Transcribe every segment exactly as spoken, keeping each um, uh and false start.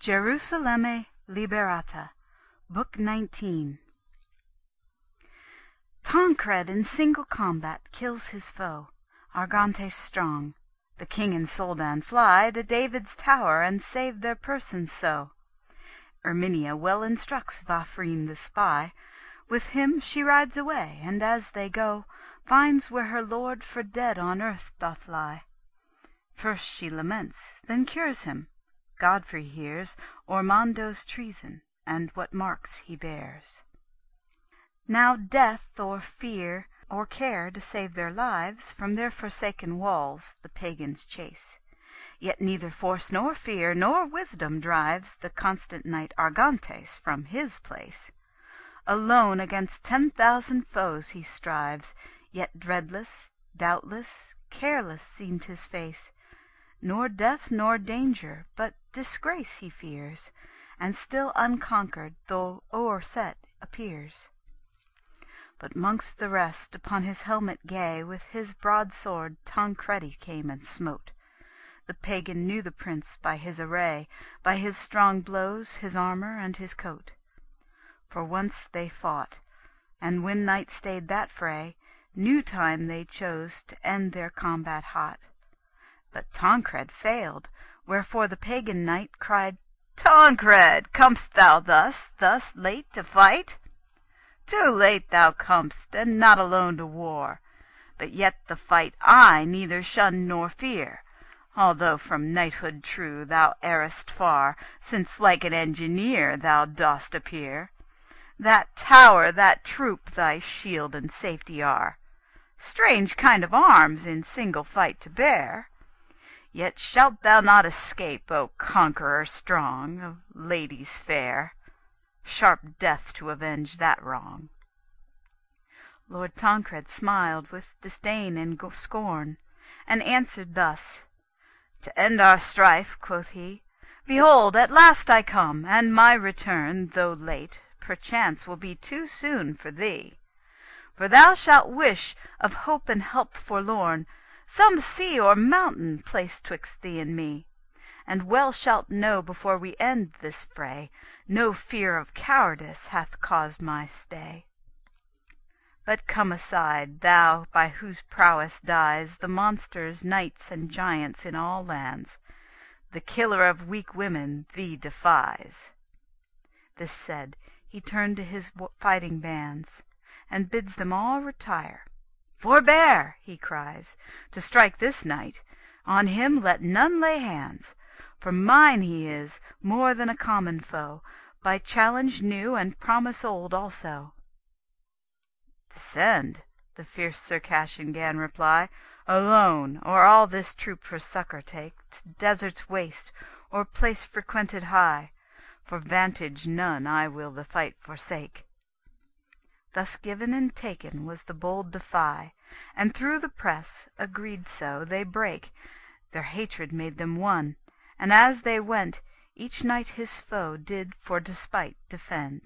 Gerusalemme Liberata, Book nineteen. Tancred in single combat kills his foe, Argantes strong. The king and Soldan fly to David's tower, and save their persons so. Erminia well instructs Vafrine the spy. With him she rides away, and as they go, finds where her lord for dead on earth doth lie. First she laments, then cures him. Godfrey hears Ormando's treason, and what marks he bears. Now death, or fear, or care to save their lives, From their forsaken walls the pagans chase. Yet neither force nor fear nor wisdom drives The constant knight Argantes from his place. Alone against ten thousand foes he strives, Yet dreadless, doubtless, careless seemed his face. Nor death nor danger, but disgrace he fears, And still unconquered, though o'erset, appears. But 'mongst the rest, upon his helmet gay, With his broadsword Tancredi came and smote. The pagan knew the prince by his array, By his strong blows, his armour, and his coat. For once they fought, and when night stayed that fray, New time they chose to end their combat hot. But Tancred failed, wherefore the pagan knight Cried, "Tancred, com'st thou thus, thus late to fight? Too late thou com'st, and not alone to war. But yet the fight I neither shun nor fear, Although from knighthood true thou errest far, Since like an engineer thou dost appear. That tower, that troop, thy shield and safety are. Strange kind of arms in single fight to bear! Yet shalt thou not escape, O conqueror strong Of ladies fair. Sharp death to avenge that wrong." Lord Tancred smiled with disdain and scorn, And answered thus: "To end our strife," quoth he, "Behold, at last I come, and my return, Though late, perchance will be too soon for thee. For thou shalt wish, of hope and help forlorn, Some sea or mountain placed 'twixt thee and me, And well shalt know before we end this fray, No fear of cowardice hath caused my stay. But come aside, thou by whose prowess dies The monsters, knights, and giants in all lands. The killer of weak women thee defies." This said, he turned to his fighting bands, And bids them all retire. "Forbear," he cries, "to strike this knight. On him let none lay hands. For mine he is, more than a common foe, By challenge new and promise old also." "Descend," the fierce Circassian 'gan reply, "Alone, or all this troop for succour take To deserts waste, or place frequented high. For vantage none I will the fight forsake." Thus given and taken was the bold defy, And through the press, agreed so, they brake. Their hatred made them one, and as they went, Each knight his foe did for despite defend.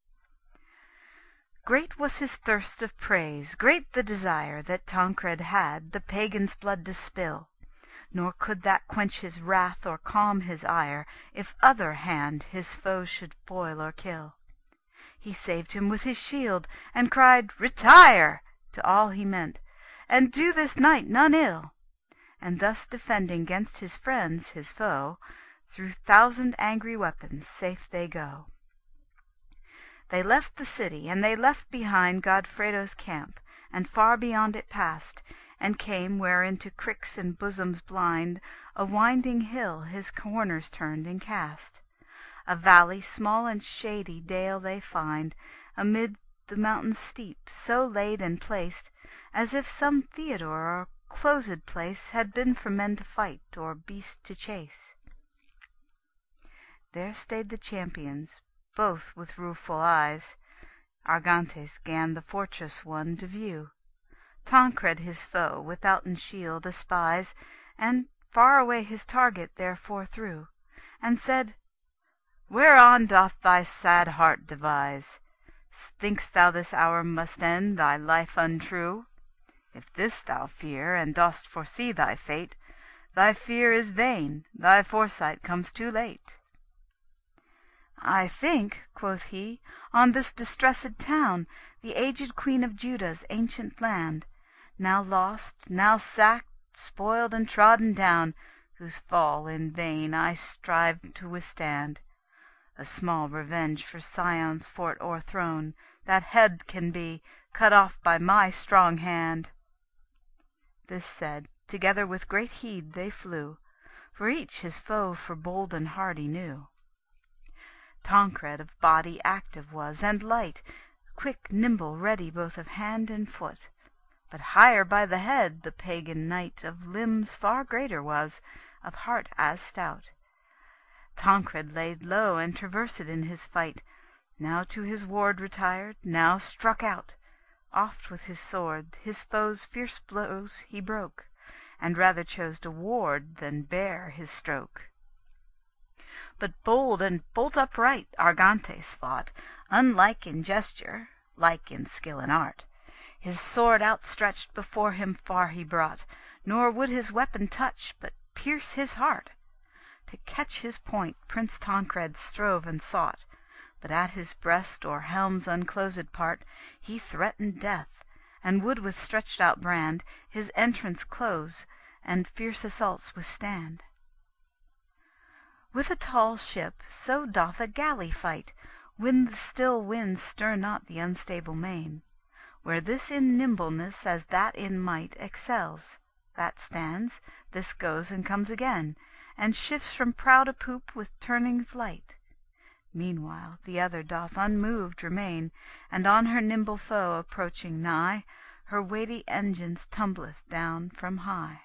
Great was his thirst of praise, great the desire That Tancred had the pagan's blood to spill, Nor could that quench his wrath or calm his ire, If other hand his foe should foil or kill. He saved him with his shield, and cried, "Retire!" To all he meant, "and do this knight none ill." And thus defending 'gainst his friends, his foe, Through thousand angry weapons safe they go. They left the city, and they left behind Godfredo's camp, and far beyond it passed, And came where into cricks and bosoms blind A winding hill his corners turned and cast. A valley small and shady dale they find Amid the mountain's steep, so laid and placed, As if some theatre or closed place Had been for men to fight, or beasts to chase. There stayed the champions, both with rueful eyes. Argantes 'gan the fortress won to view. Tancred his foe withouten shield espies, And far away his target therefore threw, And said, "Whereon doth thy sad heart devise? Think'st thou this hour must end thy life untrue? If this thou fear, and dost foresee thy fate, Thy fear is vain, thy foresight comes too late." "I think," quoth he, "on this distressed town, The aged Queen of Judah's ancient land, Now lost, now sacked, spoiled, and trodden down, Whose fall in vain I strive to withstand. A small revenge for Sion's fort o'erthrown, That head can be, cut off by my strong hand." This said, together with great heed they flew, For each his foe for bold and hardy knew. Tancred of body active was, and light, Quick, nimble, ready both of hand and foot; But higher by the head the pagan knight Of limbs far greater was, of heart as stout. Tancred laid low and traversed in his fight, Now to his ward retired, now struck out; Oft with his sword his foe's fierce blows he broke, And rather chose to ward than bear his stroke. But bold and bolt upright Argantes fought, Unlike in gesture, like in skill and art. His sword outstretched before him far he brought, Nor would his weapon touch, but pierce his heart. To catch his point Prince Tancred strove and sought, But at his breast or helm's unclosed part He threatened death, and would with stretched out brand His entrance close, and fierce assaults withstand. With a tall ship so doth a galley fight, When the still winds stir not the unstable main. Where this in nimbleness as that in might Excels, that stands, this goes and comes again, And shifts from prow to poop with turnings light. Meanwhile the other doth unmoved remain, And on her nimble foe approaching nigh, Her weighty engines tumbleth down from high.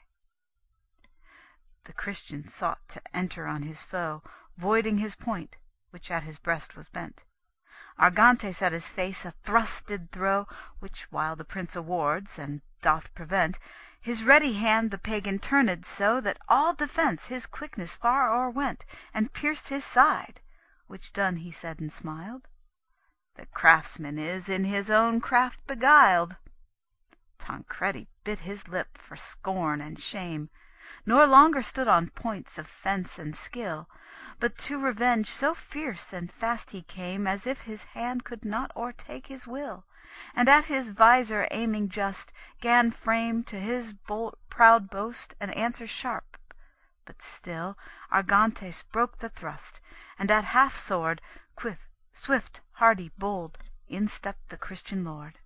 The Christian sought to enter on his foe, Voiding his point, which at his breast was bent. Argantes at his face a thrust did throw, Which while the prince awards, and doth prevent, His ready hand the pagan turned so, That all defence his quickness far o'erwent, And pierced his side; which done he said and smiled, "The craftsman is in his own craft beguiled." Tancredi bit his lip for scorn and shame, Nor longer stood on points of fence and skill, But to revenge so fierce and fast he came, As if his hand could not o'ertake his will, And at his visor aiming just, 'gan frame To his proud boast an answer sharp; but still Argantes broke the thrust, and at half sword, Swift, hardy, bold, in stepped the Christian lord.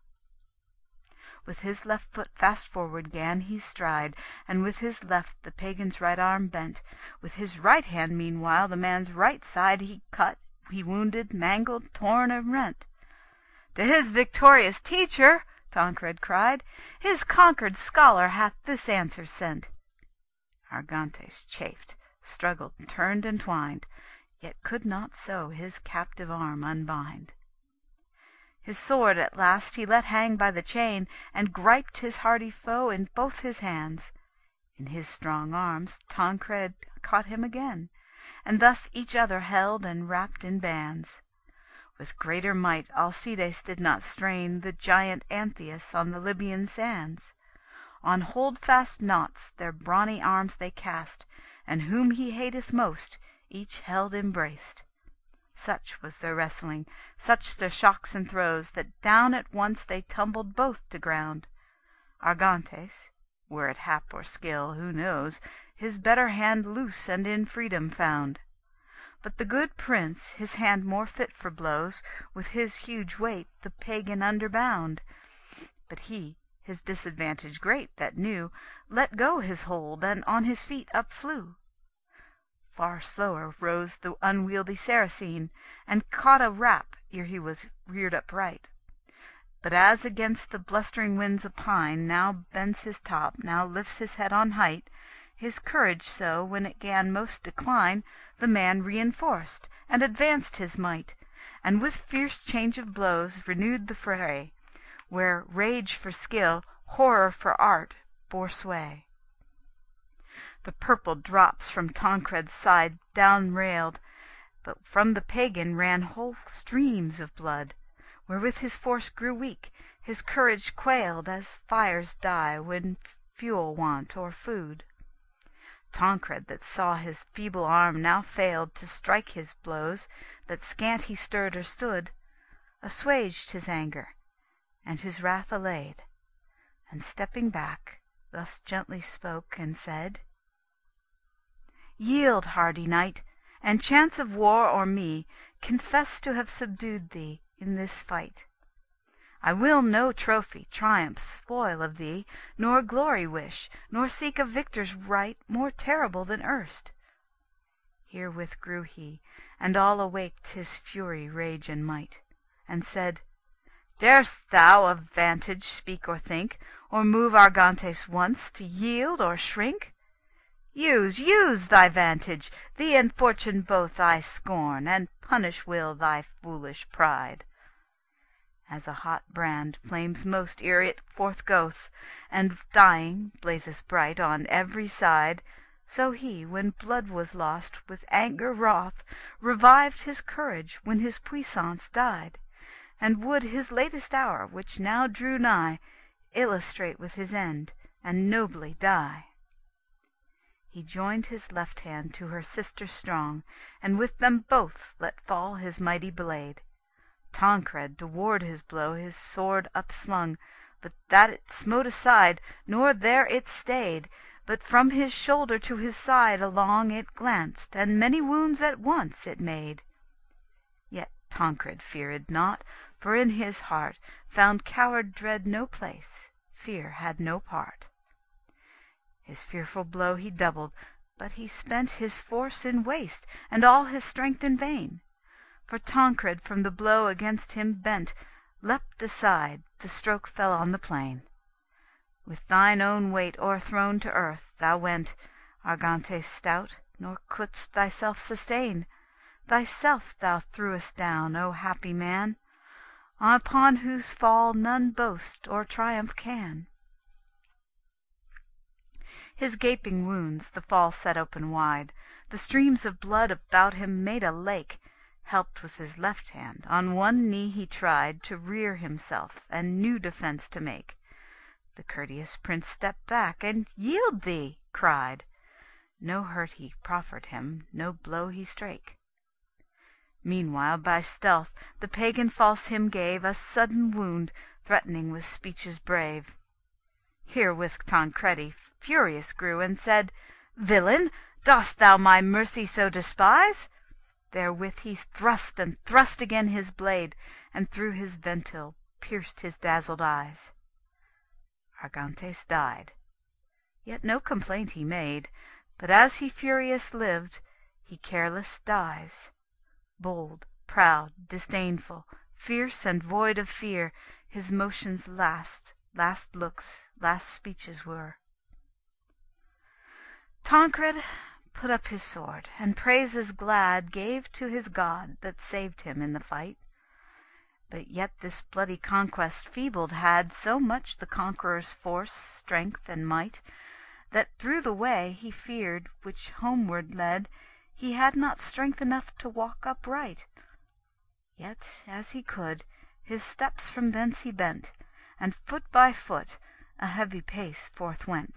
With his left foot fast forward 'gan he stride, And with his left the pagan's right arm bent; With his right hand meanwhile the man's right side He cut, he wounded, mangled, torn, and rent. "To his victorious teacher," Tancred cried, "His conquered scholar hath this answer sent." Argantes chafed, struggled, turned and twined, Yet could not so his captive arm unbind. His sword at last he let hang by the chain, And griped his hardy foe in both his hands. In his strong arms Tancred caught him again, And thus each other held and wrapped in bands. With greater might Alcides did not strain The giant Antheus on the Libyan sands. On holdfast knots their brawny arms they cast, And whom he hateth most each held embraced. Such was their wrestling, such their shocks and throws, That down at once they tumbled both to ground. Argantes, were it hap or skill, who knows, His better hand loose and in freedom found. But the good prince, his hand more fit for blows, With his huge weight the pagan underbound. But he, his disadvantage great, that knew, Let go his hold, and on his feet up flew. Far slower rose the unwieldy Saracen, And caught a rap ere he was reared upright. But as against the blustering winds a pine Now bends his top, now lifts his head on height, His courage so, when it 'gan most decline, The man reinforced, and advanced his might, And with fierce change of blows renewed the fray, Where rage for skill, horror for art, bore sway. The purple drops from Tancred's side down railed, But from the pagan ran whole streams of blood, Wherewith his force grew weak, his courage quailed, As fires die when fuel want or food. Tancred, that saw his feeble arm now failed to strike his blows, that scant he stirred or stood, assuaged his anger, and his wrath allayed, and stepping back, thus gently spoke, and said: "Yield, hardy knight, and chance of war or me confess to have subdued thee in this fight. I will no trophy, triumph, spoil of thee, nor glory wish, nor seek a victor's right more terrible than erst." Herewith grew he, and all awaked his fury, rage, and might, and said: "Dar'st thou of vantage speak or think, or move Argantes once to yield or shrink? Use, use thy vantage! Thee and fortune both I scorn, and punish will thy foolish pride. As a hot brand flames most ere it forth goeth, and dying blazeth bright on every side, so he, when blood was lost, with anger wroth, revived his courage when his puissance died, and would his latest hour, which now drew nigh, illustrate with his end, and nobly die. He joined his left hand to her sister strong, and with them both let fall his mighty blade. Tancred, to ward his blow, his sword upslung, but that it smote aside, nor there it stayed, but from his shoulder to his side along it glanced, and many wounds at once it made. Yet Tancred feared not, for in his heart found coward dread no place, fear had no part. His fearful blow he doubled, but he spent his force in waste, and all his strength in vain. For Tancred, from the blow against him bent, leapt aside, the stroke fell on the plain. With thine own weight o'erthrown to earth, thou went, Argantes stout, nor couldst thyself sustain. Thyself thou threwest down, O happy man, upon whose fall none boast or triumph can. His gaping wounds the fall set open wide, the streams of blood about him made a lake. Helped with his left hand, on one knee he tried to rear himself, and new defence to make. The courteous prince stepped back, and "Yield thee!" cried. No hurt he proffered him, no blow he strake. Meanwhile by stealth the pagan false him gave a sudden wound, threatening with speeches brave. Herewith Tancredi furious grew, and said: "Villain, dost thou my mercy so despise?" Therewith he thrust and thrust again his blade, and through his ventile pierced his dazzled eyes. Argantes died, yet no complaint he made, but as he furious lived, he careless dies. Bold, proud, disdainful, fierce and void of fear, his motions last, last looks, last speeches were. Tancred put up his sword, and praises glad gave to his God that saved him in the fight. But yet this bloody conquest feebled had so much the conqueror's force, strength, and might, that through the way he feared, which homeward led, he had not strength enough to walk upright. Yet, as he could, his steps from thence he bent, and foot by foot a heavy pace forth went.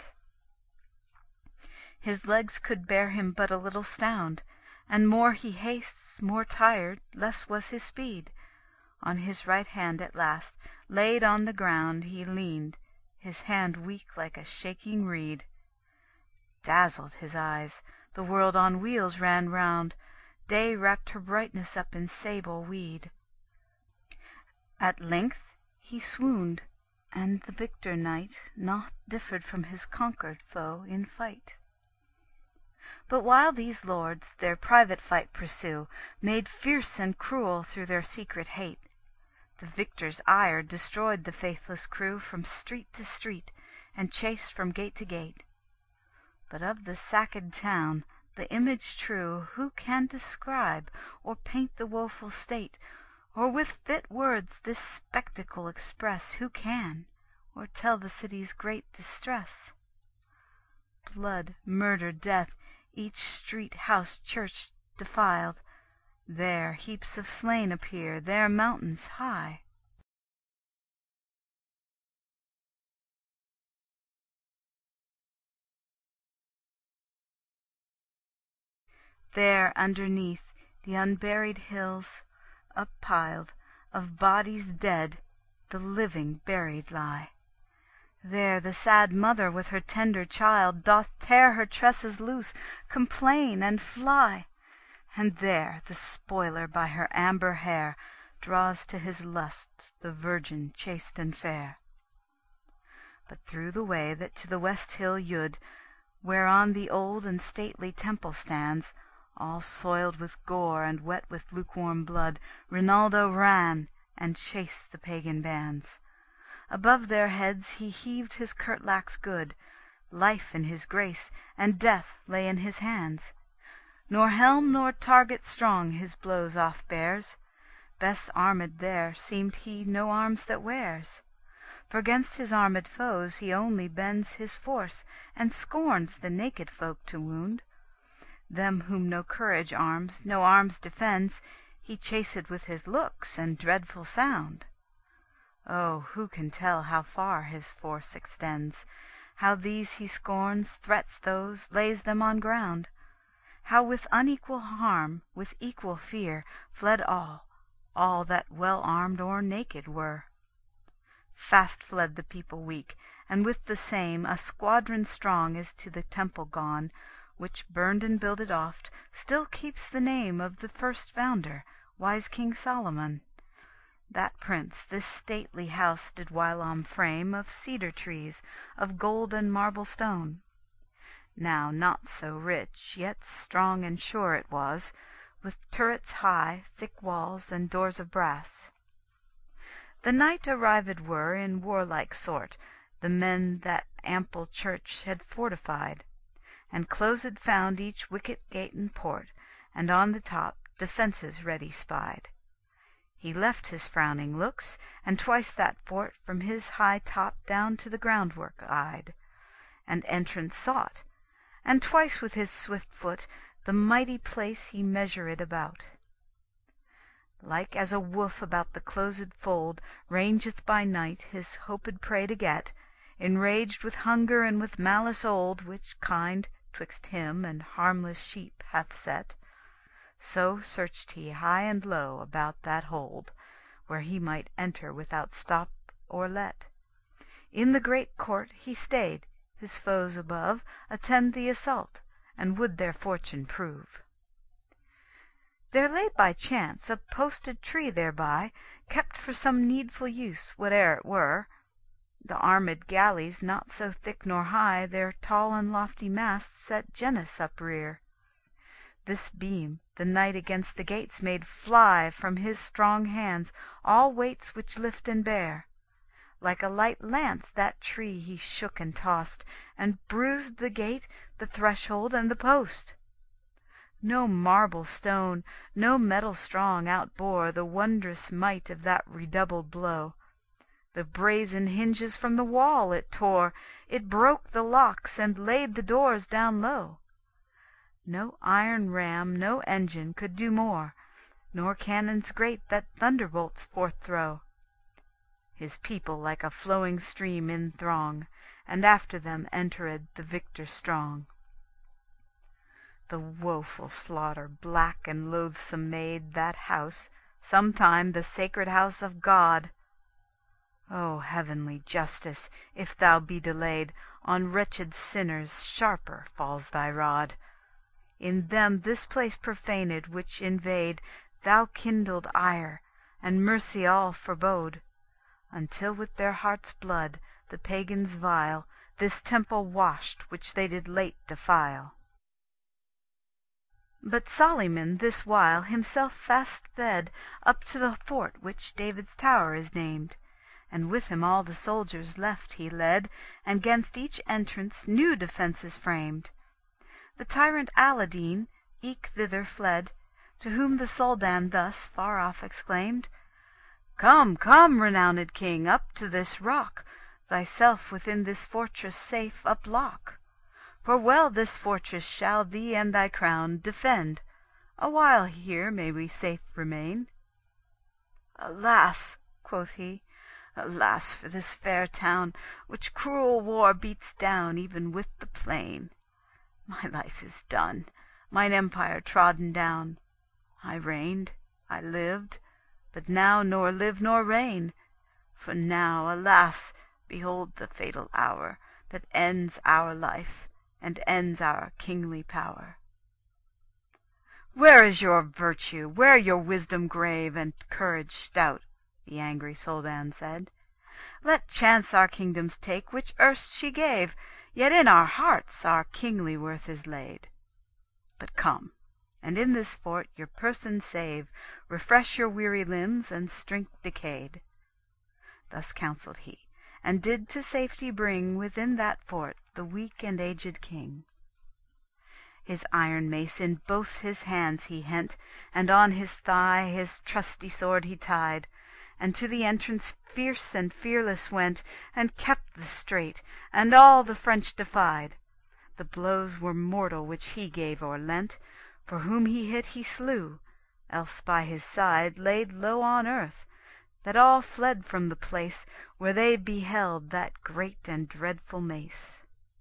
His legs could bear him but a little stound, and more he hastes, more tired, less was his speed. On his right hand at last, laid on the ground, he leaned, his hand weak like a shaking reed. Dazzled his eyes, the world on wheels ran round, day wrapped her brightness up in sable weed. At length he swooned, and the victor knight naught differed from his conquered foe in fight. But while these lords their private fight pursue, made fierce and cruel through their secret hate, the victor's ire destroyed the faithless crew from street to street, and chased from gate to gate. But of the sacked town, the image true, who can describe or paint the woeful state, or with fit words this spectacle express? Who can, or tell the city's great distress? Blood, murder, death, each street, house, church defiled. There heaps of slain appear, there mountains high. There underneath the unburied hills, uppiled of bodies dead, the living buried lie. There the sad mother with her tender child doth tear her tresses loose, complain, and fly. And there the spoiler by her amber hair draws to his lust the virgin chaste and fair. But through the way that to the west hill yode, whereon the old and stately temple stands, all soiled with gore and wet with lukewarm blood, Rinaldo ran, and chased the pagan bands. Above their heads he heaved his curtlax good, life in his grace, and death lay in his hands. Nor helm nor target strong his blows off bears, best armed there seemed he no arms that wears. For 'gainst his armed foes he only bends his force, and scorns the naked folk to wound. Them whom no courage arms, no arms defends, he chased with his looks and dreadful sound. Oh, who can tell how far his force extends, how these he scorns, threats those, lays them on ground, how with unequal harm, with equal fear, fled all, all that well armed or naked were. Fast fled the people weak, and with the same a squadron strong is to the temple gone, which, burned and builded oft, still keeps the name of the first founder, wise King Solomon. That prince this stately house did whilom frame of cedar trees, of gold and marble stone. Now not so rich, yet strong and sure it was, with turrets high, thick walls, and doors of brass. The night arrived were in warlike sort, the men that ample church had fortified, and closed found each wicket gate and port, and on the top defences ready spied. He left his frowning looks, and twice that fort from his high top down to the groundwork eyed, and entrance sought, and twice with his swift foot the mighty place he measured about. Like as a wolf about the closed fold rangeth by night his hoped prey to get, enraged with hunger and with malice old, which kind twixt him and harmless sheep hath set, so searched he high and low about that hold, where he might enter without stop or let. In the great court he stayed, his foes above attend the assault, and would their fortune prove. There lay by chance a posted tree thereby, kept for some needful use, whate'er it were. The armed galleys, not so thick nor high, their tall and lofty masts set Genus uprear. This beam the knight against the gates made fly from his strong hands all weights which lift and bear. Like a light lance that tree he shook and tossed, and bruised the gate, the threshold, and the post. No marble stone, no metal strong outbore the wondrous might of that redoubled blow. The brazen hinges from the wall it tore, it broke the locks and laid the doors down low. No iron ram, no engine could do more, nor cannons great that thunderbolts forth throw. His people like a flowing stream in throng, and after them entered the victor strong. The woeful slaughter black and loathsome made that house, sometime the sacred house of God. O heavenly justice, if thou be delayed, on wretched sinners sharper falls thy rod. In them this place profaned which invade, thou kindled ire, and mercy all forebode, until with their heart's blood the pagans vile this temple washed which they did late defile. But Solyman this while himself fast sped up to the fort which David's tower is named, and with him all the soldiers left he led, and 'gainst each entrance new defences framed. The tyrant Aladine eke thither fled, to whom the Soldan thus far off exclaimed, "Come, come, renowned king, up to this rock, thyself within this fortress safe uplock. For well this fortress shall thee and thy crown defend. A while here may we safe remain." "Alas," quoth he, "alas for this fair town, which cruel war beats down even with the plain. My life is done, mine empire trodden down. I reigned, I lived, but now nor live nor reign. For now, alas, behold the fatal hour that ends our life and ends our kingly power. Where is your virtue, where your wisdom grave and courage stout? The angry Soldan said. Let chance our kingdoms take which erst she gave, yet in our hearts our kingly worth is laid. But come, and in this fort your person save, refresh your weary limbs and strength decayed. Thus counselled he, and did to safety bring within that fort the weak and aged king. His iron mace in both his hands he hent, and on his thigh his trusty sword he tied, and to the entrance fierce and fearless went, and kept the strait, and all the French defied. The blows were mortal which he gave or lent, for whom he hit he slew, else by his side laid low on earth, that all fled from the place where they beheld that great and dreadful mace.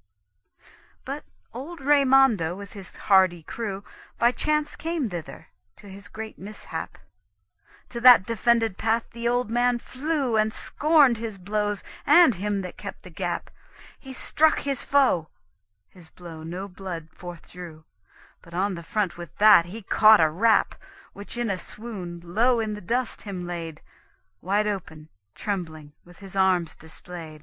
But old Raymondo with his hardy crew by chance came thither, to his great mishap. To that defended path the old man flew, and scorned his blows and him that kept the gap. He struck his foe, his blow no blood forth drew, but on the front with that he caught a rap, which in a swoon low in the dust him laid, wide open, trembling, with his arms displayed.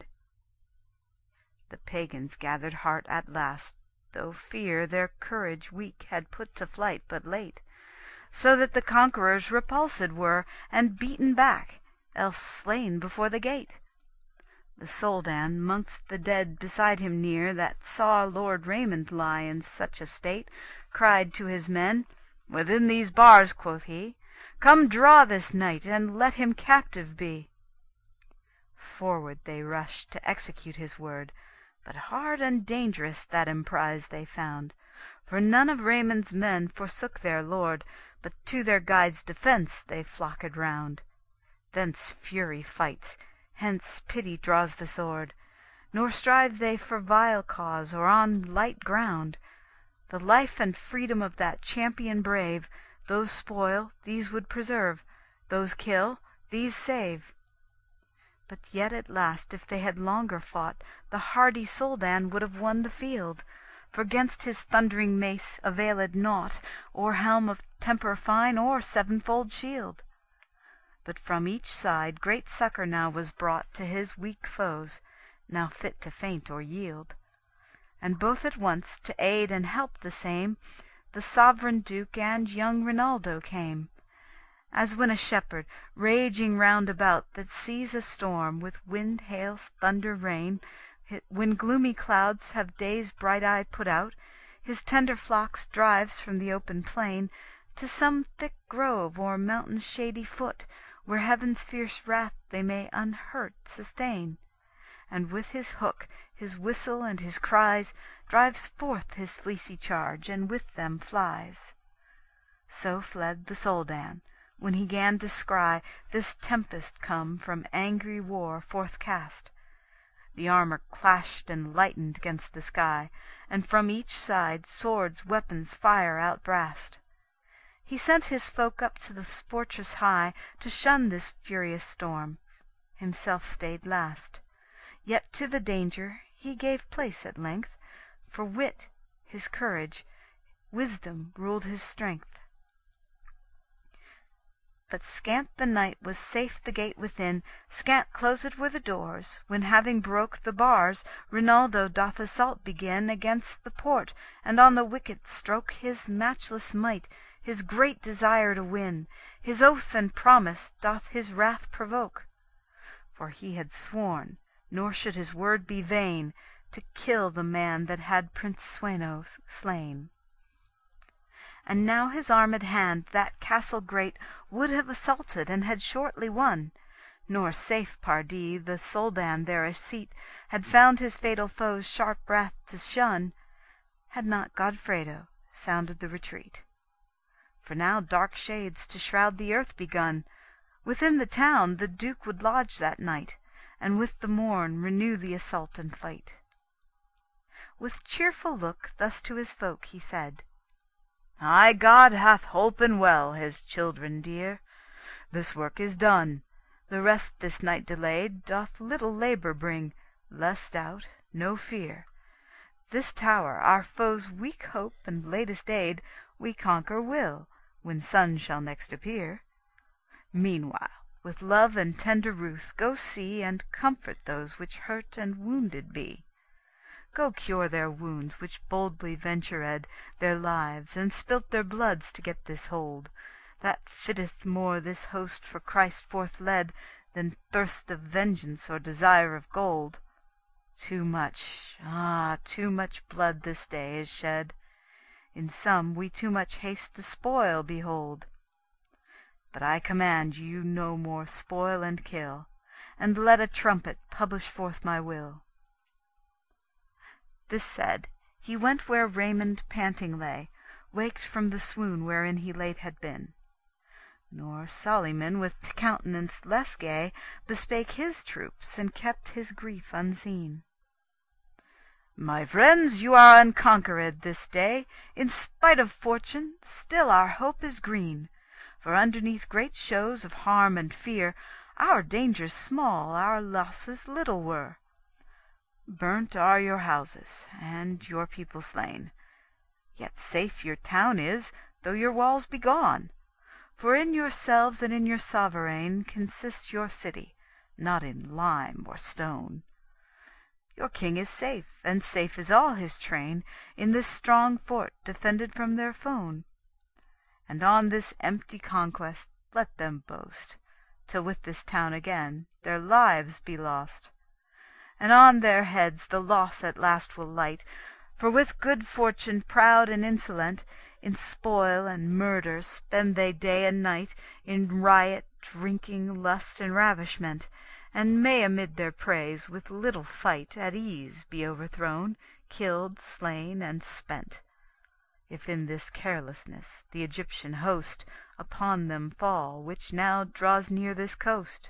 The pagans gathered heart at last, though fear their courage weak had put to flight but late, so that the conquerors repulsed were, and beaten back, else slain before the gate. The Soldan, mongst the dead beside him near, that saw Lord Raymond lie in such a state, cried to his men, Within these bars, quoth he, come draw this knight, and let him captive be. Forward they rushed to execute his word, but hard and dangerous that emprise they found, for none of Raymond's men forsook their lord, but to their guide's defence they flocked round. Thence fury fights, hence pity draws the sword, nor strive they for vile cause or on light ground. The life and freedom of that champion brave, those spoil, these would preserve, those kill, these save. But yet at last, if they had longer fought, the hardy Soldan would have won the field, for 'gainst his thundering mace availed naught, or helm of temper fine, or sevenfold shield. But from each side great succour now was brought to his weak foes, now fit to faint or yield. And both at once to aid and help the same, the sovereign Duke and young Rinaldo came. As when a shepherd, raging round about, that sees a storm, with wind, hail, thunder, rain, when gloomy clouds have day's bright eye put out, his tender flocks drives from the open plain to some thick grove or mountain's shady foot, where heaven's fierce wrath they may unhurt sustain, and with his hook, his whistle, and his cries, drives forth his fleecy charge, and with them flies. So fled the Soldan, when he 'gan descry this tempest come from angry war forth cast. The armour clashed and lightened 'gainst the sky, and from each side swords, weapons, fire outbrast. He sent his folk up to the fortress high, to shun this furious storm, himself stayed last. Yet to the danger he gave place at length, for wit his courage, wisdom ruled his strength. But scant the night was safe the gate within, scant closed were the doors, when having broke the bars, Rinaldo doth assault begin against the port, and on the wicket stroke his matchless might, his great desire to win, his oath and promise doth his wrath provoke. For he had sworn, nor should his word be vain, to kill the man that had Prince Sweno slain. And now his armed hand that castle great would have assaulted, and had shortly won, nor safe, pardie, the Soldan there a seat had found his fatal foe's sharp wrath to shun, had not Godfredo sounded the retreat. For now dark shades to shroud the earth begun. Within the town the Duke would lodge that night, and with the morn renew the assault and fight. With cheerful look thus to his folk he said, Aye, God hath holpen well his children dear. This work is done. The rest this night delayed doth little labour bring, less doubt, no fear. This tower, our foes' weak hope and latest aid, we conquer will, when sun shall next appear. Meanwhile, with love and tender ruth, go see and comfort those which hurt and wounded be. Go cure their wounds, which boldly ventured their lives, and spilt their bloods to get this hold, that fitteth more this host for Christ forth led, than thirst of vengeance or desire of gold. Too much, ah, too much blood this day is shed. In some we too much haste to spoil behold. But I command you no more spoil and kill, and let a trumpet publish forth my will. This said, he went where Raymond panting lay, waked from the swoon wherein he late had been. Nor Solyman, with countenance less gay, bespake his troops, and kept his grief unseen. My friends, you are unconquered this day. In spite of fortune, still our hope is green. For underneath great shows of harm and fear, our dangers small, our losses little were. Burnt are your houses, and your people slain. Yet safe your town is, though your walls be gone. For in yourselves and in your sovereign consists your city, not in lime or stone. Your king is safe, and safe is all his train, in this strong fort defended from their foe. And on this empty conquest let them boast, till with this town again their lives be lost. And on their heads the loss at last will light, for with good fortune proud and insolent, in spoil and murder spend they day and night, in riot, drinking, lust, and ravishment, and may amid their praise with little fight at ease be overthrown, killed, slain, and spent, if in this carelessness the Egyptian host upon them fall, which now draws near this coast.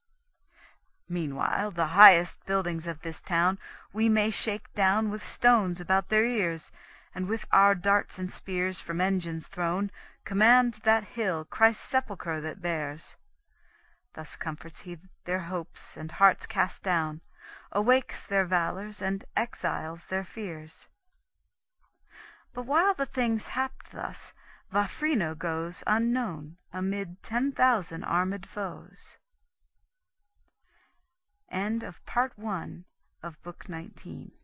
Meanwhile the highest buildings of this town we may shake down with stones about their ears, and with our darts and spears from engines thrown command that hill Christ's sepulchre that bears. Thus comforts he their hopes and hearts cast down, awakes their valours, and exiles their fears. But while the things happed thus, Vafrino goes unknown amid ten thousand armed foes. End of Part One of Book Nineteen.